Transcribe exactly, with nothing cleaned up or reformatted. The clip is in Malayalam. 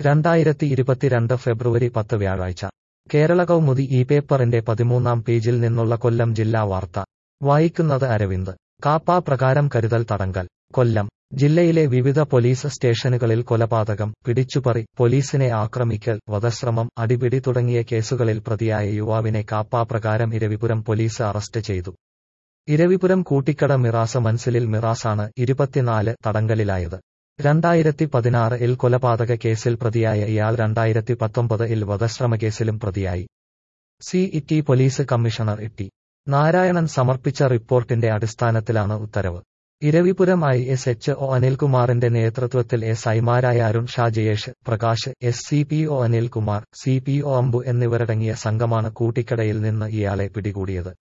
രണ്ടായിരത്തി ഇരുപത്തിരണ്ട് ഫെബ്രുവരി പത്ത് വ്യാഴാഴ്ച കേരള കൗമുദി ഈ പേപ്പറിന്റെ പതിമൂന്നാം പേജിൽ നിന്നുള്ള കൊല്ലം ജില്ലാ വാർത്ത വായിക്കുന്നത് അരവിന്ദ്. കാപ്പ പ്രകാരം കരുതൽ തടങ്കൽ. കൊല്ലം ജില്ലയിലെ വിവിധ പോലീസ് സ്റ്റേഷനുകളിൽ കൊലപാതകം, പിടിച്ചുപറി, പോലീസിനെ ആക്രമിക്കൽ, വധശ്രമം, അടിപിടി തുടങ്ങിയ കേസുകളിൽ പ്രതിയായ യുവാവിനെ കാപ്പ പ്രകാരം ഇരവിപുരം പോലീസ് അറസ്റ്റ് ചെയ്തു. ഇരവിപുരം കൂട്ടിക്കട മിറാസ് മൻസിലിൽ മിറാസാണ് ഇരുപത്തിനാല് തടങ്കലിലായത്. രണ്ടായിരത്തി പതിനാറ് ഇൽ കൊലപാതക കേസിൽ പ്രതിയായ ഇയാൾ രണ്ടായിരത്തി പത്തൊമ്പത് ഇൽ വധശ്രമക്കേസിലും പ്രതിയായി. City police commissioner T Narayanan സമർപ്പിച്ച റിപ്പോർട്ടിന്റെ അടിസ്ഥാനത്തിലാണ് ഉത്തരവ്. Eravipuram I S H O അനിൽകുമാറിന്റെ നേതൃത്വത്തിൽ എസ് ഐമാരായ Arun Sha, Jayesh Prakash, S C P O Anilkumar, C P O Ambu എന്നിവരടങ്ങിയ സംഘമാണ് കൂട്ടിക്കടയിൽ നിന്ന് ഇയാളെ പിടികൂടിയത്.